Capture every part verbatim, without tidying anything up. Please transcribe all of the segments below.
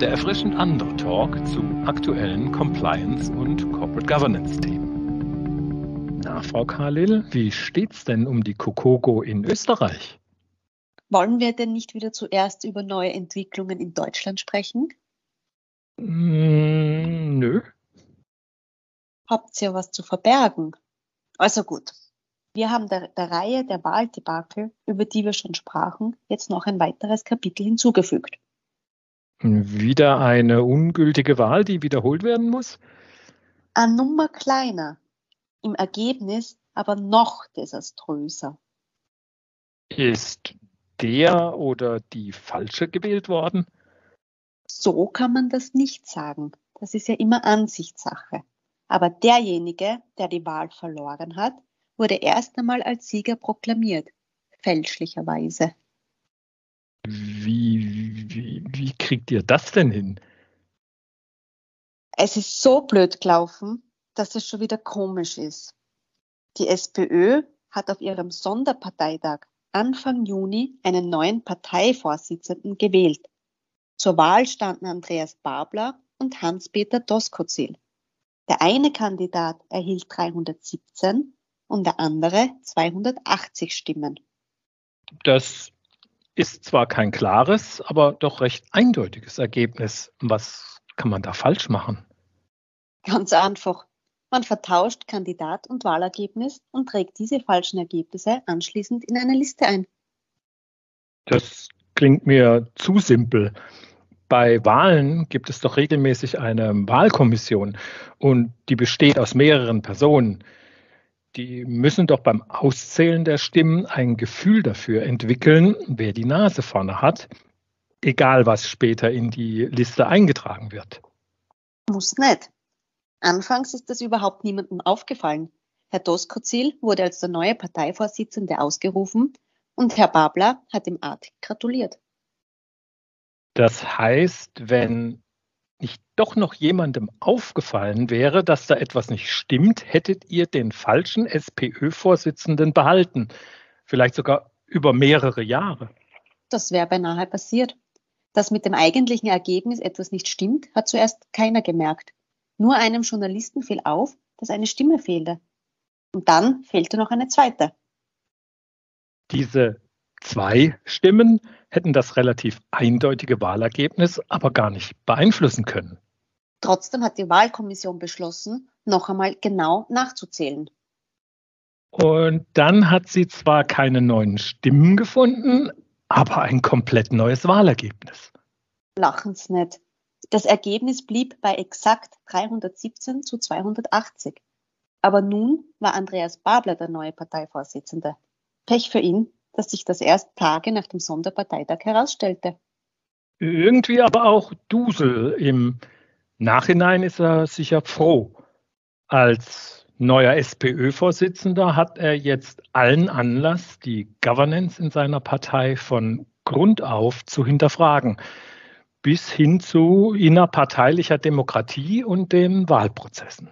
Der erfrischend andere Talk zu aktuellen Compliance- und Corporate Governance-Themen. Na, Frau Khalil, wie steht's denn um die COCOGO in Österreich? Wollen wir denn nicht wieder zuerst über neue Entwicklungen in Deutschland sprechen? Mm, nö. Habt ihr was zu verbergen? Also gut, wir haben der, der Reihe der Wahldebakel, über die wir schon sprachen, jetzt noch ein weiteres Kapitel hinzugefügt. Wieder eine ungültige Wahl, die wiederholt werden muss? Eine Nummer kleiner, im Ergebnis aber noch desaströser. Ist der oder die Falsche gewählt worden? So kann man das nicht sagen. Das ist ja immer Ansichtssache. Aber derjenige, der die Wahl verloren hat, wurde erst einmal als Sieger proklamiert, fälschlicherweise. Wie, wie, wie kriegt ihr das denn hin? Es ist so blöd gelaufen, dass es schon wieder komisch ist. Die SPÖ hat auf ihrem Sonderparteitag Anfang Juni einen neuen Parteivorsitzenden gewählt. Zur Wahl standen Andreas Babler und Hans-Peter Doskozil. Der eine Kandidat erhielt dreihundertsiebzehn und der andere zweihundertachtzig Stimmen. Das ist zwar kein klares, aber doch recht eindeutiges Ergebnis. Was kann man da falsch machen? Ganz einfach. Man vertauscht Kandidat und Wahlergebnis und trägt diese falschen Ergebnisse anschließend in eine Liste ein. Das klingt mir zu simpel. Bei Wahlen gibt es doch regelmäßig eine Wahlkommission und die besteht aus mehreren Personen. Die müssen doch beim Auszählen der Stimmen ein Gefühl dafür entwickeln, wer die Nase vorne hat, egal was später in die Liste eingetragen wird. Muss nicht. Anfangs ist das überhaupt niemandem aufgefallen. Herr Doskozil wurde als der neue Parteivorsitzende ausgerufen und Herr Babler hat ihm artig gratuliert. Das heißt, wenn nicht doch noch jemandem aufgefallen wäre, dass da etwas nicht stimmt, hättet ihr den falschen SPÖ-Vorsitzenden behalten. Vielleicht sogar über mehrere Jahre. Das wäre beinahe passiert. Dass mit dem eigentlichen Ergebnis etwas nicht stimmt, hat zuerst keiner gemerkt. Nur einem Journalisten fiel auf, dass eine Stimme fehlte. Und dann fehlte noch eine zweite. Diese zwei Stimmen hätten das relativ eindeutige Wahlergebnis aber gar nicht beeinflussen können. Trotzdem hat die Wahlkommission beschlossen, noch einmal genau nachzuzählen. Und dann hat sie zwar keine neuen Stimmen gefunden, aber ein komplett neues Wahlergebnis. Lachen's nicht. Das Ergebnis blieb bei exakt dreihundertsiebzehn zu zweihundertachtzig. Aber nun war Andreas Babler der neue Parteivorsitzende. Pech für ihn, dass sich das erst Tage nach dem Sonderparteitag herausstellte. Irgendwie aber auch Dusel. Im Nachhinein ist er sicher froh. Als neuer SPÖ-Vorsitzender hat er jetzt allen Anlass, die Governance in seiner Partei von Grund auf zu hinterfragen, bis hin zu innerparteilicher Demokratie und den Wahlprozessen.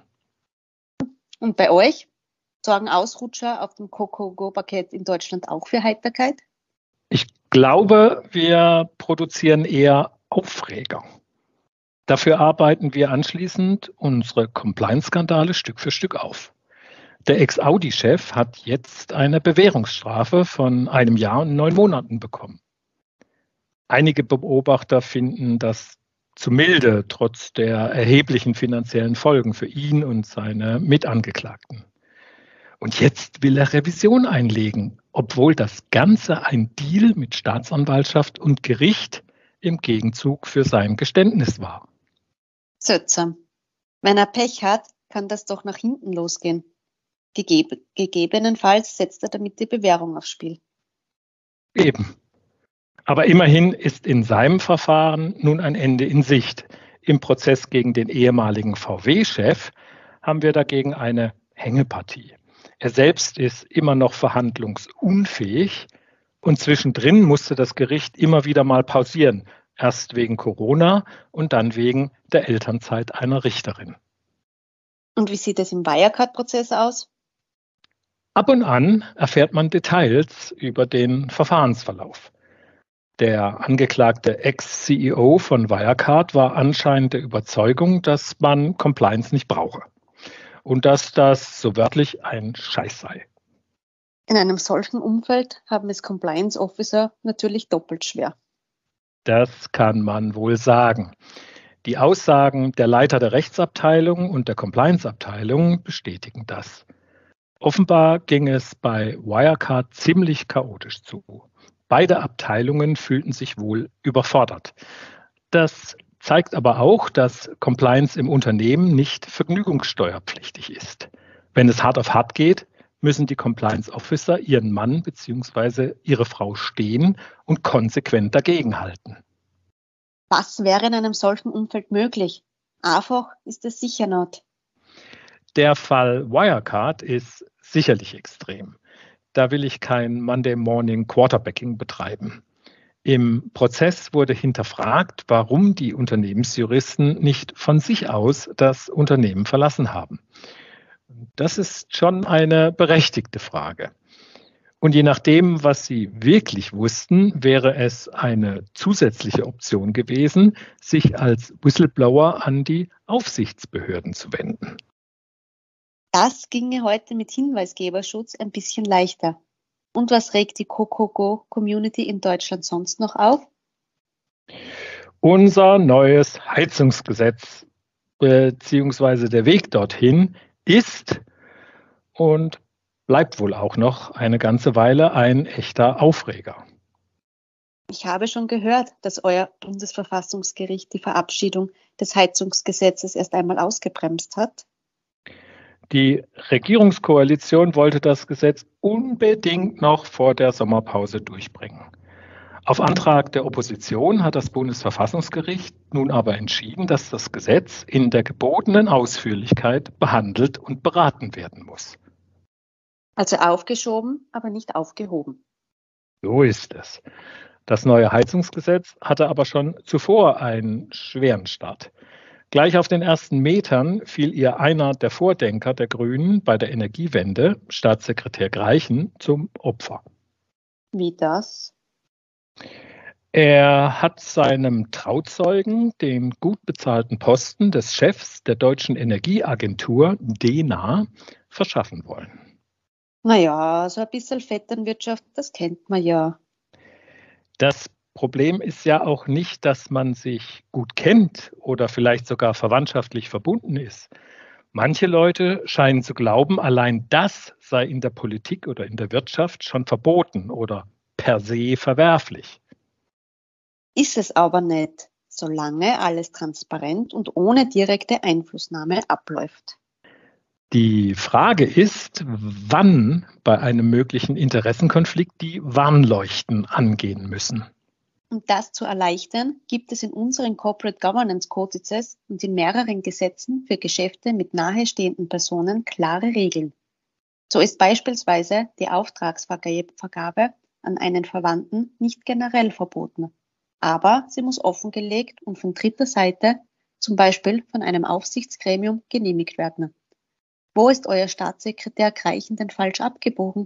Und bei euch? Sorgen Ausrutscher auf dem COCOGO-Paket in Deutschland auch für Heiterkeit? Ich glaube, wir produzieren eher Aufreger. Dafür arbeiten wir anschließend unsere Compliance-Skandale Stück für Stück auf. Der Ex-Audi-Chef hat jetzt eine Bewährungsstrafe von einem Jahr und neun Monaten bekommen. Einige Beobachter finden das zu milde, trotz der erheblichen finanziellen Folgen für ihn und seine Mitangeklagten. Und jetzt will er Revision einlegen, obwohl das Ganze ein Deal mit Staatsanwaltschaft und Gericht im Gegenzug für sein Geständnis war. Seltsam. Wenn er Pech hat, kann das doch nach hinten losgehen. Gegeb- gegebenenfalls setzt er damit die Bewährung aufs Spiel. Eben. Aber immerhin ist in seinem Verfahren nun ein Ende in Sicht. Im Prozess gegen den ehemaligen V W-Chef haben wir dagegen eine Hängepartie. Er selbst ist immer noch verhandlungsunfähig und zwischendrin musste das Gericht immer wieder mal pausieren. Erst wegen Corona und dann wegen der Elternzeit einer Richterin. Und wie sieht es im Wirecard-Prozess aus? Ab und an erfährt man Details über den Verfahrensverlauf. Der angeklagte Ex-C E O von Wirecard war anscheinend der Überzeugung, dass man Compliance nicht brauche und dass das so wörtlich ein Scheiß sei. In einem solchen Umfeld haben es Compliance Officer natürlich doppelt schwer. Das kann man wohl sagen. Die Aussagen der Leiter der Rechtsabteilung und der Compliance-Abteilung bestätigen das. Offenbar ging es bei Wirecard ziemlich chaotisch zu. Beide Abteilungen fühlten sich wohl überfordert. Das zeigt aber auch, dass Compliance im Unternehmen nicht vergnügungssteuerpflichtig ist. Wenn es hart auf hart geht, müssen die Compliance Officer ihren Mann bzw. ihre Frau stehen und konsequent dagegenhalten. Was wäre in einem solchen Umfeld möglich? Einfach ist es sicher nicht. Der Fall Wirecard ist sicherlich extrem. Da will ich kein Monday Morning Quarterbacking betreiben. Im Prozess wurde hinterfragt, warum die Unternehmensjuristen nicht von sich aus das Unternehmen verlassen haben. Das ist schon eine berechtigte Frage. Und je nachdem, was sie wirklich wussten, wäre es eine zusätzliche Option gewesen, sich als Whistleblower an die Aufsichtsbehörden zu wenden. Das ginge heute mit Hinweisgeberschutz ein bisschen leichter. Und was regt die CoCoCo-Community in Deutschland sonst noch auf? Unser neues Heizungsgesetz bzw. der Weg dorthin ist und bleibt wohl auch noch eine ganze Weile ein echter Aufreger. Ich habe schon gehört, dass euer Bundesverfassungsgericht die Verabschiedung des Heizungsgesetzes erst einmal ausgebremst hat. Die Regierungskoalition wollte das Gesetz unbedingt noch vor der Sommerpause durchbringen. Auf Antrag der Opposition hat das Bundesverfassungsgericht nun aber entschieden, dass das Gesetz in der gebotenen Ausführlichkeit behandelt und beraten werden muss. Also aufgeschoben, aber nicht aufgehoben. So ist es. Das neue Heizungsgesetz hatte aber schon zuvor einen schweren Start. Gleich auf den ersten Metern fiel ihr einer der Vordenker der Grünen bei der Energiewende, Staatssekretär Greichen, zum Opfer. Wie das? Er hat seinem Trauzeugen den gut bezahlten Posten des Chefs der Deutschen Energieagentur, D E N A, verschaffen wollen. Naja, so ein bisschen Vetternwirtschaft, das kennt man ja. Das Problem ist ja auch nicht, dass man sich gut kennt oder vielleicht sogar verwandtschaftlich verbunden ist. Manche Leute scheinen zu glauben, allein das sei in der Politik oder in der Wirtschaft schon verboten oder per se verwerflich. Ist es aber nicht, solange alles transparent und ohne direkte Einflussnahme abläuft. Die Frage ist, wann bei einem möglichen Interessenkonflikt die Warnleuchten angehen müssen. Um das zu erleichtern, gibt es in unseren Corporate Governance Codices und in mehreren Gesetzen für Geschäfte mit nahestehenden Personen klare Regeln. So ist beispielsweise die Auftragsvergabe an einen Verwandten nicht generell verboten, aber sie muss offengelegt und von dritter Seite, zum Beispiel von einem Aufsichtsgremium, genehmigt werden. Wo ist euer Staatssekretär Greichen denn falsch abgebogen?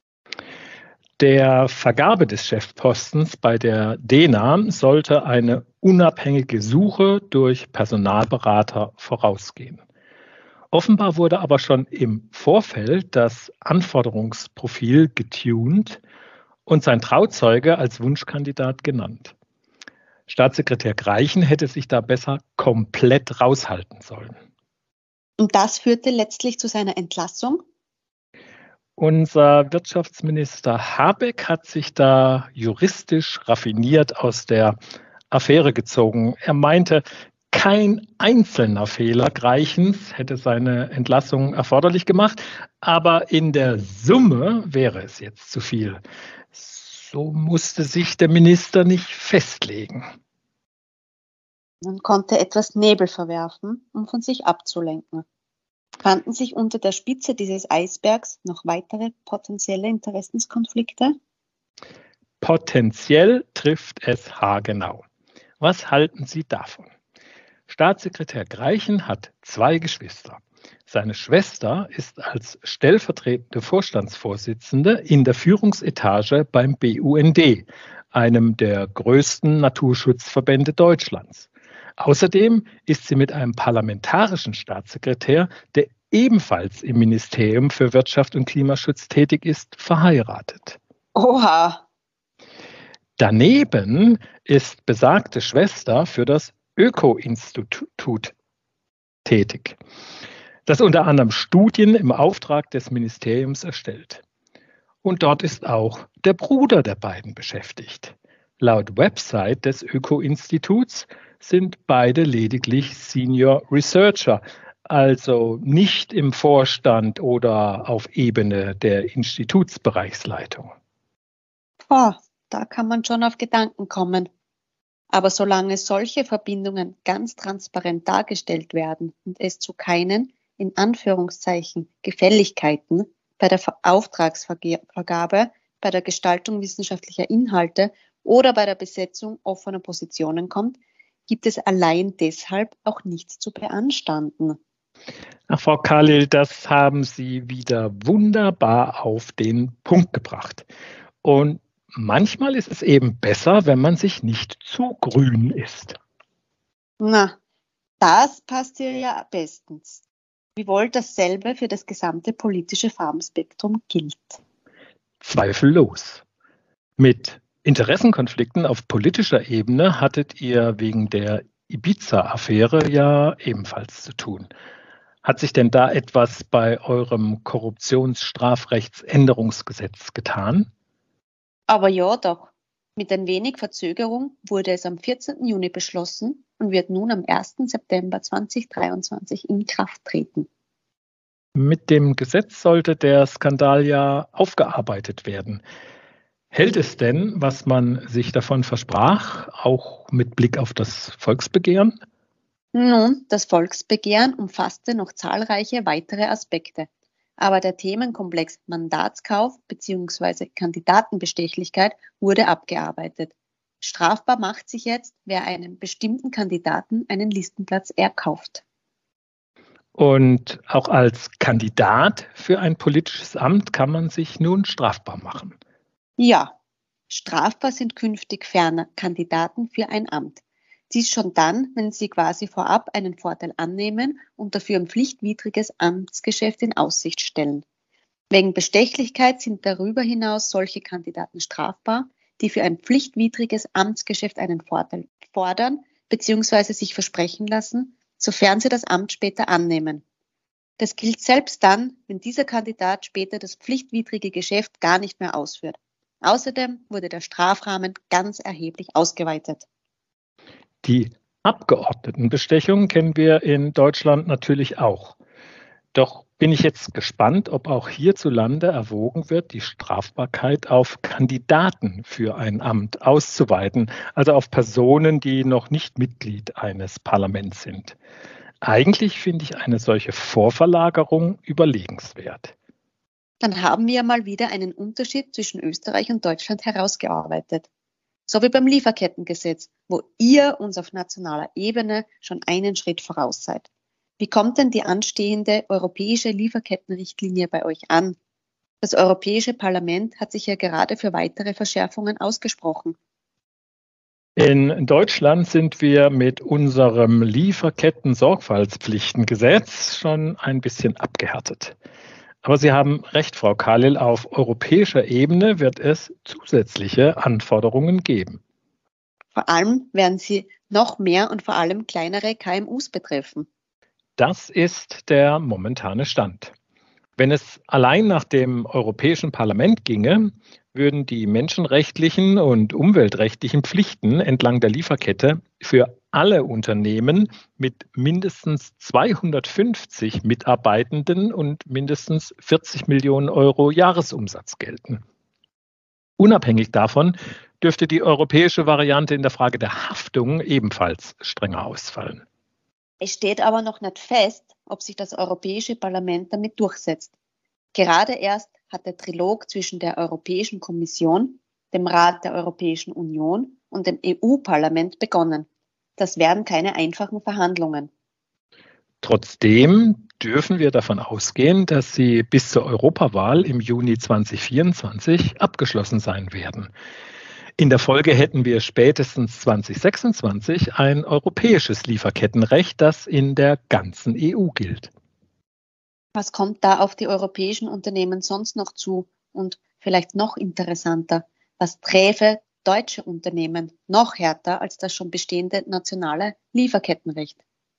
Der Vergabe des Chefpostens bei der D E N A sollte eine unabhängige Suche durch Personalberater vorausgehen. Offenbar wurde aber schon im Vorfeld das Anforderungsprofil getuned und sein Trauzeuge als Wunschkandidat genannt. Staatssekretär Greichen hätte sich da besser komplett raushalten sollen. Und das führte letztlich zu seiner Entlassung? Unser Wirtschaftsminister Habeck hat sich da juristisch raffiniert aus der Affäre gezogen. Er meinte, kein einzelner Fehler Greichens hätte seine Entlassung erforderlich gemacht, aber in der Summe wäre es jetzt zu viel. So musste sich der Minister nicht festlegen. Man konnte etwas Nebel verwerfen, um von sich abzulenken. Fanden sich unter der Spitze dieses Eisbergs noch weitere potenzielle Interessenskonflikte? Potenziell trifft es haargenau. Was halten Sie davon? Staatssekretär Greichen hat zwei Geschwister. Seine Schwester ist als stellvertretende Vorstandsvorsitzende in der Führungsetage beim B U N D, einem der größten Naturschutzverbände Deutschlands. Außerdem ist sie mit einem parlamentarischen Staatssekretär, der ebenfalls im Ministerium für Wirtschaft und Klimaschutz tätig ist, verheiratet. Oha! Daneben ist besagte Schwester für das Öko-Institut tätig, das unter anderem Studien im Auftrag des Ministeriums erstellt. Und dort ist auch der Bruder der beiden beschäftigt. Laut Website des Öko-Instituts sind beide lediglich Senior Researcher, also nicht im Vorstand oder auf Ebene der Institutsbereichsleitung. Boah, da kann man schon auf Gedanken kommen. Aber solange solche Verbindungen ganz transparent dargestellt werden und es zu keinen, in Anführungszeichen, Gefälligkeiten bei der Auftragsvergabe, bei der Gestaltung wissenschaftlicher Inhalte oder bei der Besetzung offener Positionen kommt, gibt es allein deshalb auch nichts zu beanstanden. Ach, Frau Khalil, das haben Sie wieder wunderbar auf den Punkt gebracht. Und manchmal ist es eben besser, wenn man sich nicht zu grün ist. Na, das passt hier ja bestens. Wiewohl dasselbe für das gesamte politische Farbenspektrum gilt. Zweifellos. Mit Interessenkonflikten auf politischer Ebene hattet ihr wegen der Ibiza-Affäre ja ebenfalls zu tun. Hat sich denn da etwas bei eurem Korruptionsstrafrechtsänderungsgesetz getan? Aber ja doch. Mit ein wenig Verzögerung wurde es am vierzehnten Juni beschlossen und wird nun am ersten September zweitausenddreiundzwanzig in Kraft treten. Mit dem Gesetz sollte der Skandal ja aufgearbeitet werden. Hält es denn, was man sich davon versprach, auch mit Blick auf das Volksbegehren? Nun, das Volksbegehren umfasste noch zahlreiche weitere Aspekte. Aber der Themenkomplex Mandatskauf bzw. Kandidatenbestechlichkeit wurde abgearbeitet. Strafbar macht sich jetzt, wer einem bestimmten Kandidaten einen Listenplatz erkauft. Und auch als Kandidat für ein politisches Amt kann man sich nun strafbar machen. Ja, strafbar sind künftig ferner Kandidaten für ein Amt. Dies schon dann, wenn sie quasi vorab einen Vorteil annehmen und dafür ein pflichtwidriges Amtsgeschäft in Aussicht stellen. Wegen Bestechlichkeit sind darüber hinaus solche Kandidaten strafbar, die für ein pflichtwidriges Amtsgeschäft einen Vorteil fordern bzw. sich versprechen lassen, sofern sie das Amt später annehmen. Das gilt selbst dann, wenn dieser Kandidat später das pflichtwidrige Geschäft gar nicht mehr ausführt. Außerdem wurde der Strafrahmen ganz erheblich ausgeweitet. Die Abgeordnetenbestechung kennen wir in Deutschland natürlich auch. Doch bin ich jetzt gespannt, ob auch hierzulande erwogen wird, die Strafbarkeit auf Kandidaten für ein Amt auszuweiten, also auf Personen, die noch nicht Mitglied eines Parlaments sind. Eigentlich finde ich eine solche Vorverlagerung überlegenswert. Dann haben wir mal wieder einen Unterschied zwischen Österreich und Deutschland herausgearbeitet. So wie beim Lieferkettengesetz, wo ihr uns auf nationaler Ebene schon einen Schritt voraus seid. Wie kommt denn die anstehende europäische Lieferkettenrichtlinie bei euch an? Das Europäische Parlament hat sich ja gerade für weitere Verschärfungen ausgesprochen. In Deutschland sind wir mit unserem Lieferketten-Sorgfaltspflichtengesetz schon ein bisschen abgehärtet. Aber Sie haben recht, Frau Khalil, auf europäischer Ebene wird es zusätzliche Anforderungen geben. Vor allem werden sie noch mehr und vor allem kleinere K M Us betreffen. Das ist der momentane Stand. Wenn es allein nach dem Europäischen Parlament ginge, würden die menschenrechtlichen und umweltrechtlichen Pflichten entlang der Lieferkette für alle Unternehmen mit mindestens zweihundertfünfzig Mitarbeitenden und mindestens vierzig Millionen Euro Jahresumsatz gelten. Unabhängig davon dürfte die europäische Variante in der Frage der Haftung ebenfalls strenger ausfallen. Es steht aber noch nicht fest, ob sich das Europäische Parlament damit durchsetzt. Gerade erst hat der Trilog zwischen der Europäischen Kommission, dem Rat der Europäischen Union und dem E U-Parlament begonnen. Das werden keine einfachen Verhandlungen. Trotzdem dürfen wir davon ausgehen, dass sie bis zur Europawahl im Juni zweitausendvierundzwanzig abgeschlossen sein werden. In der Folge hätten wir spätestens zwanzig sechsundzwanzig ein europäisches Lieferkettenrecht, das in der ganzen E U gilt. Was kommt da auf die europäischen Unternehmen sonst noch zu? Und vielleicht noch interessanter, was träfe deutsche Unternehmen noch härter als das schon bestehende nationale Lieferkettenrecht?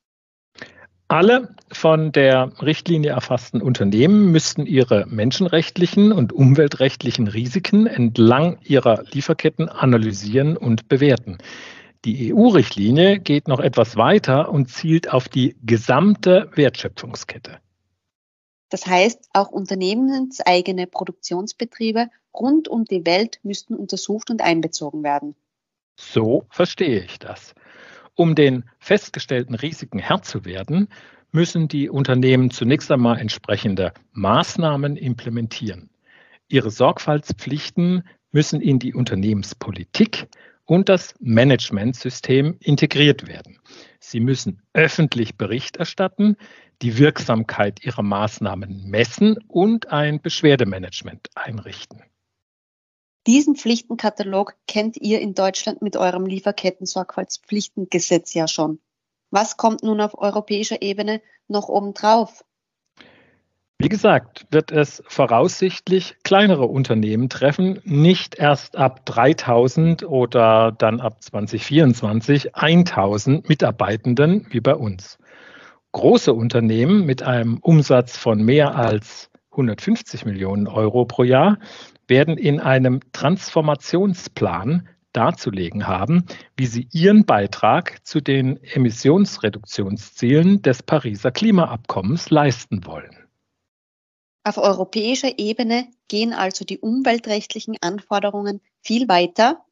Alle von der Richtlinie erfassten Unternehmen müssten ihre menschenrechtlichen und umweltrechtlichen Risiken entlang ihrer Lieferketten analysieren und bewerten. Die E U-Richtlinie geht noch etwas weiter und zielt auf die gesamte Wertschöpfungskette. Das heißt, auch unternehmenseigene Produktionsbetriebe rund um die Welt müssten untersucht und einbezogen werden. So verstehe ich das. Um den festgestellten Risiken Herr zu werden, müssen die Unternehmen zunächst einmal entsprechende Maßnahmen implementieren. Ihre Sorgfaltspflichten müssen in die Unternehmenspolitik und das Managementsystem integriert werden. Sie müssen öffentlich Bericht erstatten, die Wirksamkeit ihrer Maßnahmen messen und ein Beschwerdemanagement einrichten. Diesen Pflichtenkatalog kennt ihr in Deutschland mit eurem Lieferketten-Sorgfaltspflichtengesetz ja schon. Was kommt nun auf europäischer Ebene noch obendrauf? Wie gesagt, wird es voraussichtlich kleinere Unternehmen treffen, nicht erst ab dreitausend oder dann ab zwanzig vierundzwanzig tausend Mitarbeitenden wie bei uns. Große Unternehmen mit einem Umsatz von mehr als hundertfünfzig Millionen Euro pro Jahr werden in einem Transformationsplan darzulegen haben, wie sie ihren Beitrag zu den Emissionsreduktionszielen des Pariser Klimaabkommens leisten wollen. Auf europäischer Ebene gehen also die umweltrechtlichen Anforderungen viel weiter?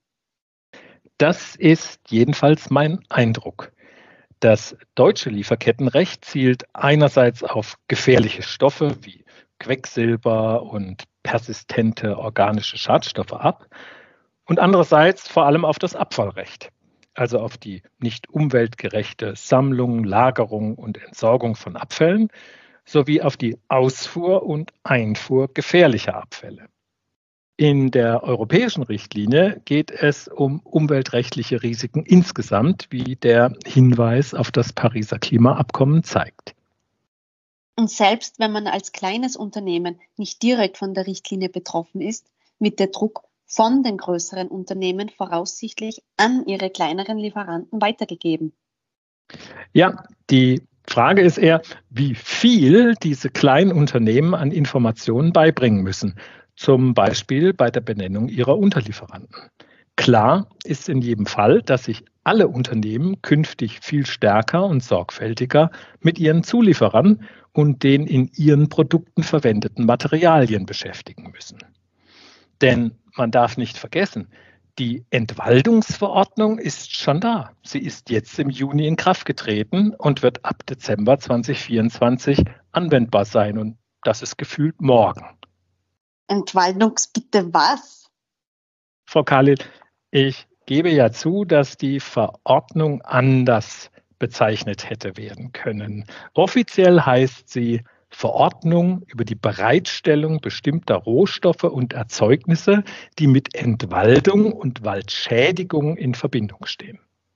Das ist jedenfalls mein Eindruck. Das deutsche Lieferkettenrecht zielt einerseits auf gefährliche Stoffe wie Quecksilber und persistente organische Schadstoffe ab und andererseits vor allem auf das Abfallrecht, also auf die nicht umweltgerechte Sammlung, Lagerung und Entsorgung von Abfällen sowie auf die Ausfuhr und Einfuhr gefährlicher Abfälle. In der europäischen Richtlinie geht es um umweltrechtliche Risiken insgesamt, wie der Hinweis auf das Pariser Klimaabkommen zeigt. Und selbst wenn man als kleines Unternehmen nicht direkt von der Richtlinie betroffen ist, wird der Druck von den größeren Unternehmen voraussichtlich an ihre kleineren Lieferanten weitergegeben. Ja, die Frage ist eher, wie viel diese kleinen Unternehmen an Informationen beibringen müssen, zum Beispiel bei der Benennung ihrer Unterlieferanten. Klar ist in jedem Fall, dass sich alle Unternehmen künftig viel stärker und sorgfältiger mit ihren Zulieferern und den in ihren Produkten verwendeten Materialien beschäftigen müssen. Denn man darf nicht vergessen, die Entwaldungsverordnung ist schon da. Sie ist jetzt im Juni in Kraft getreten und wird ab Dezember zwanzig vierundzwanzig anwendbar sein. Und das ist gefühlt morgen. Entwaldungsbitte was? Frau Khalil, ich gebe ja zu, dass die Verordnung anders bezeichnet hätte werden können. Offiziell heißt sie Verordnung über die Bereitstellung bestimmter Rohstoffe und Erzeugnisse, die mit Entwaldung und Waldschädigung in Verbindung stehen.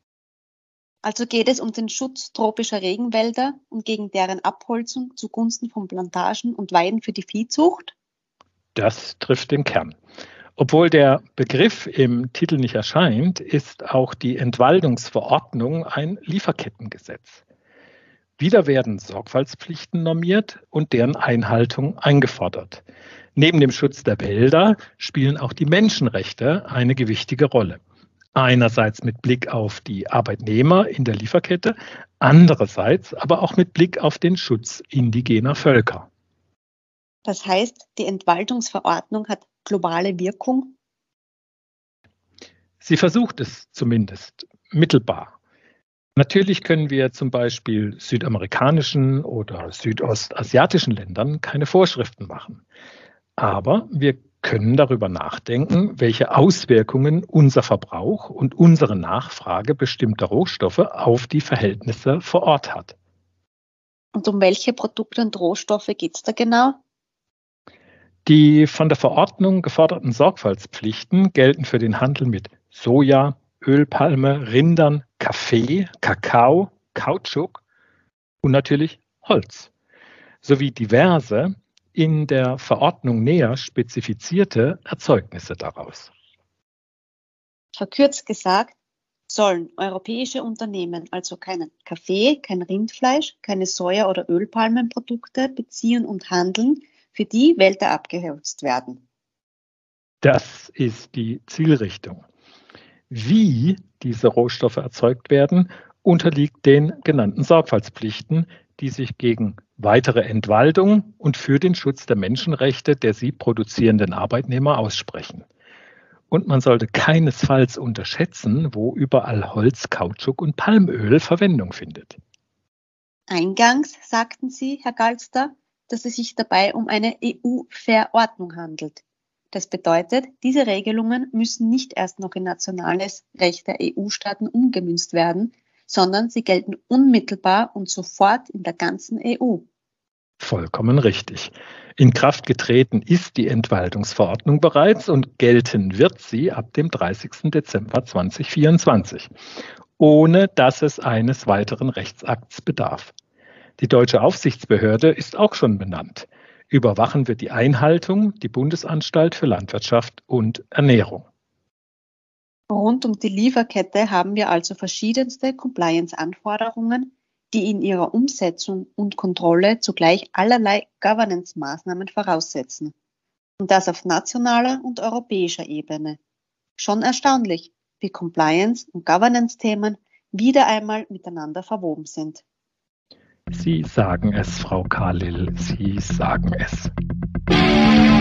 Also geht es um den Schutz tropischer Regenwälder und gegen deren Abholzung zugunsten von Plantagen und Weiden für die Viehzucht? Das trifft den Kern. Obwohl der Begriff im Titel nicht erscheint, ist auch die Entwaldungsverordnung ein Lieferkettengesetz. Wieder werden Sorgfaltspflichten normiert und deren Einhaltung eingefordert. Neben dem Schutz der Wälder spielen auch die Menschenrechte eine gewichtige Rolle. Einerseits mit Blick auf die Arbeitnehmer in der Lieferkette, andererseits aber auch mit Blick auf den Schutz indigener Völker. Das heißt, die Entwaldungsverordnung hat globale Wirkung? Sie versucht es zumindest mittelbar. Natürlich können wir zum Beispiel südamerikanischen oder südostasiatischen Ländern keine Vorschriften machen. Aber wir können darüber nachdenken, welche Auswirkungen unser Verbrauch und unsere Nachfrage bestimmter Rohstoffe auf die Verhältnisse vor Ort hat. Und um welche Produkte und Rohstoffe geht es da genau? Die von der Verordnung geforderten Sorgfaltspflichten gelten für den Handel mit Soja, Ölpalme, Rindern, Kaffee, Kakao, Kautschuk und natürlich Holz, sowie diverse in der Verordnung näher spezifizierte Erzeugnisse daraus. Verkürzt gesagt, sollen europäische Unternehmen also keinen Kaffee, kein Rindfleisch, keine Soja- oder Ölpalmenprodukte beziehen und handeln, für die Wälder abgeholzt werden. Das ist die Zielrichtung. Wie diese Rohstoffe erzeugt werden, unterliegt den genannten Sorgfaltspflichten, die sich gegen weitere Entwaldung und für den Schutz der Menschenrechte der sie produzierenden Arbeitnehmer aussprechen. Und man sollte keinesfalls unterschätzen, wo überall Holz, Kautschuk und Palmöl Verwendung findet. Eingangs sagten Sie, Herr Galster, dass es sich dabei um eine E U-Verordnung handelt. Das bedeutet, diese Regelungen müssen nicht erst noch in nationales Recht der E U-Staaten umgemünzt werden, sondern sie gelten unmittelbar und sofort in der ganzen E U. Vollkommen richtig. In Kraft getreten ist die Entwaldungsverordnung bereits und gelten wird sie ab dem dreißigsten Dezember zweitausendvierundzwanzig, ohne dass es eines weiteren Rechtsakts bedarf. Die deutsche Aufsichtsbehörde ist auch schon benannt. Überwachen wird die Einhaltung die Bundesanstalt für Landwirtschaft und Ernährung. Rund um die Lieferkette haben wir also verschiedenste Compliance-Anforderungen, die in ihrer Umsetzung und Kontrolle zugleich allerlei Governance-Maßnahmen voraussetzen. Und das auf nationaler und europäischer Ebene. Schon erstaunlich, wie Compliance- und Governance-Themen wieder einmal miteinander verwoben sind. Sie sagen es, Frau Kalil, Sie sagen es.